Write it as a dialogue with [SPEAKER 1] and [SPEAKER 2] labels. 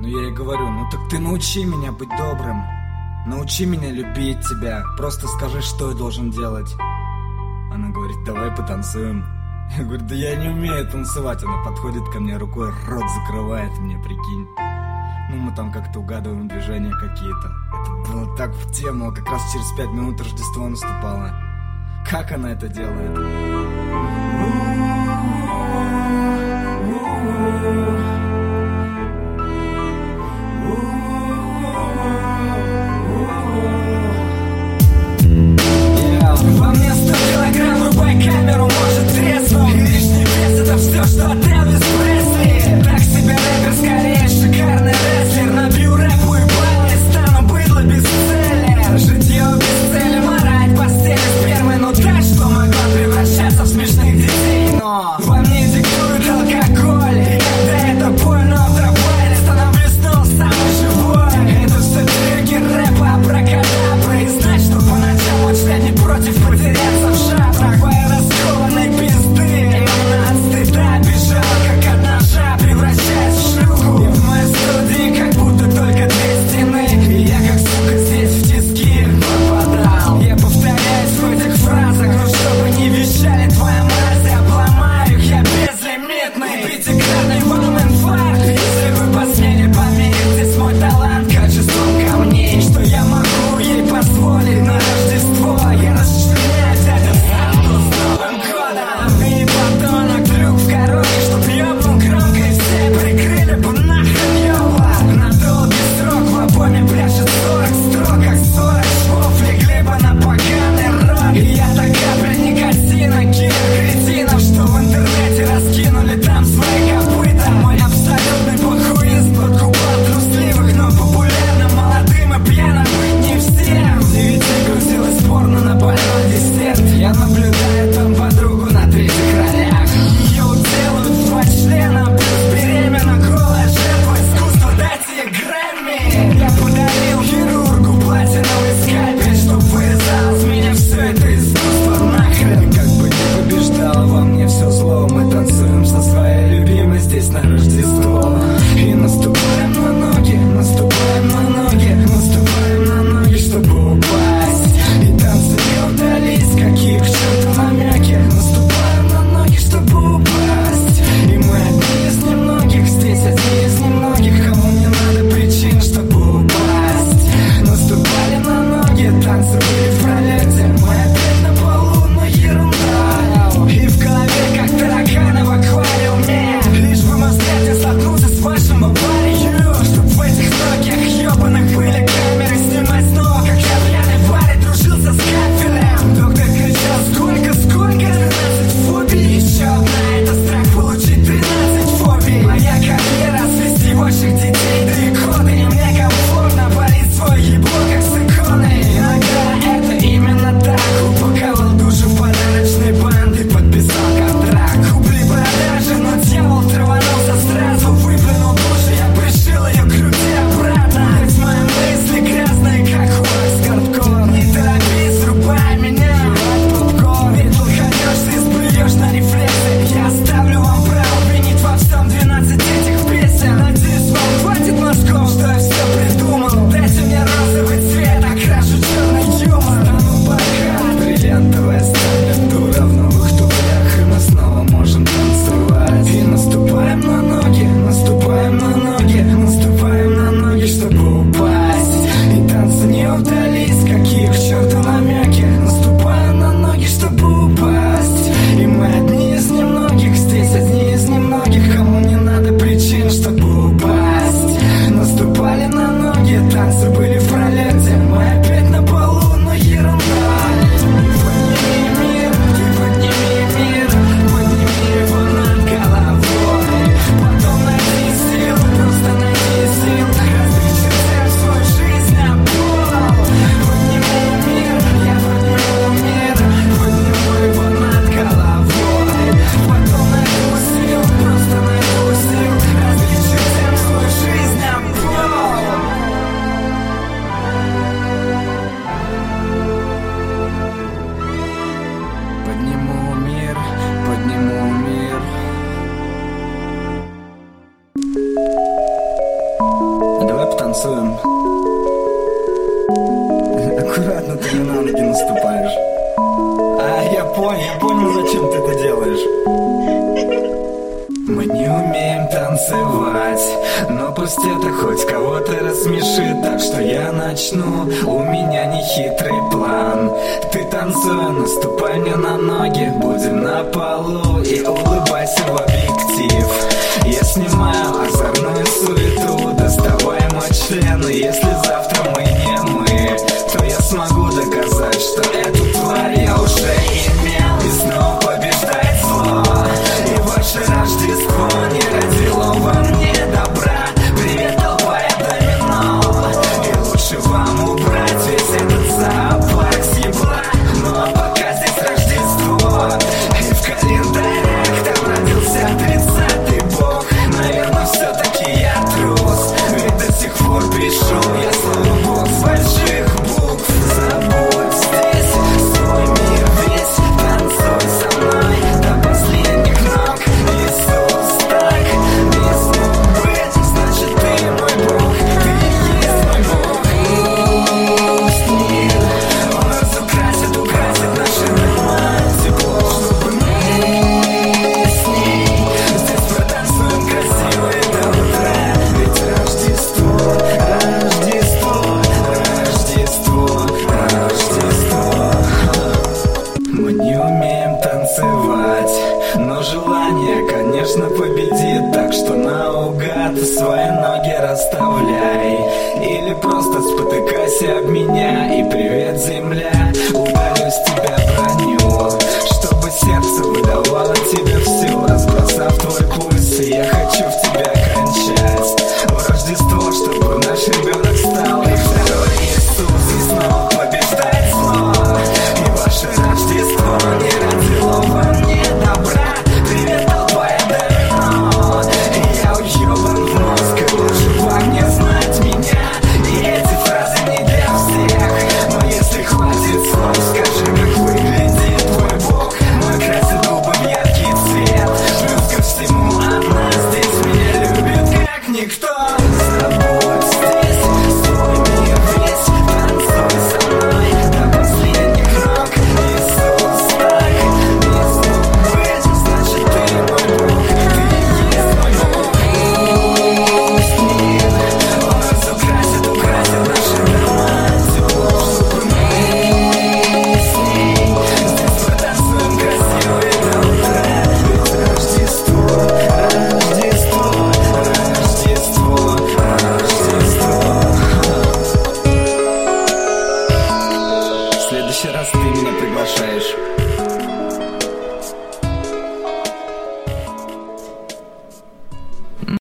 [SPEAKER 1] Но я ей говорю: ну так ты научи меня быть добрым, научи меня любить тебя, просто скажи, что я должен делать. Она говорит: давай потанцуем. Я говорю: да я не умею танцевать. Она подходит ко мне, рукой рот закрывает мне, прикинь. Ну мы там как-то угадываем движения какие-то. Это было так в тему, как раз через 5 минут Рождество наступало. Как она это делает?
[SPEAKER 2] Во мне 100 килограмм, рубай камеру, может треснуть. Лишний вес — это все, что от Элвис Пресли. Так себе рэпер, скорее шикарный рестлер. Набью рэпу и баллы, стану быдло бестселлер. Житье без цели, морать, постели, спермы, ну так, что могла превращаться в смешных детей.
[SPEAKER 1] потанцуем. Аккуратно ты мне на ноги наступаешь. Я понял, зачем ты это делаешь. Мы не умеем танцевать, но пусть это хоть кого-то рассмешит. Так что я начну, у меня нехитрый план. Ты танцуй, наступай мне на ноги, будем на полу и улыбайся в объектив. Я снимаю озорную суету, доставай мой член. И если завтра мы не мы, то я смогу доказать, что эту тварь я уже имел. И снова побеждает зло, и ваше Рождество не родило во мне добра. Привет, толпа, это домино, и лучше вам убрать весь этот зоопарк с ебла. Ну а пока здесь Рождество, и в календарях там родился 30-й бог. Наверное, все-таки я трус, ведь до сих пор пишу я слово Бог с больших букв. Забудь здесь свой мир весь, танцуй со мной до последних ног. Иисус так не смог быть, значит ты мой Бог, ты есть мой Бог. Пусть мир, он разукрасит наши дома тепло, чтобы мы с ней здесь протанцуем красиво и до утра. Ведь Рождество, Рождество, Рождество. Мы не умеем танцевать, но желание, конечно, победит. Так что наугад свои ноги расставляй, или просто спотыкайся об меня. И привет, земля, удалю с тебя броню, чтобы сердце выдавало тебе всю, разбросав твой пульс. И я хочу в тебя кончать в Рождество, чтобы наш ребенок стал и второй Иисус. И снова побеждает зло, и ваше Рождество не родило во мне добра. Привет, толпа, это домино, и я уебан в мозг, и лучше вам не знать меня. И эти фразы не для всех, но если хватит слов, скажи, как выглядит твой Бог. Мой красит губы в яркий цвет, плюс ко всему она здесь меня любит как никто. Забудь здесь свой мир весь, танцуй со мной до последних ног. Иисус так не смог быть, значит ты мой Бог, ты есть мой Бог. Пусть мир, он разукрасит наши дома тепло, чтобы мы с ней здесь протанцуем красиво и до утра. Ведь Рождество, Рождество, Рождество, Рождество. В следующий раз ты меня приглашаешь.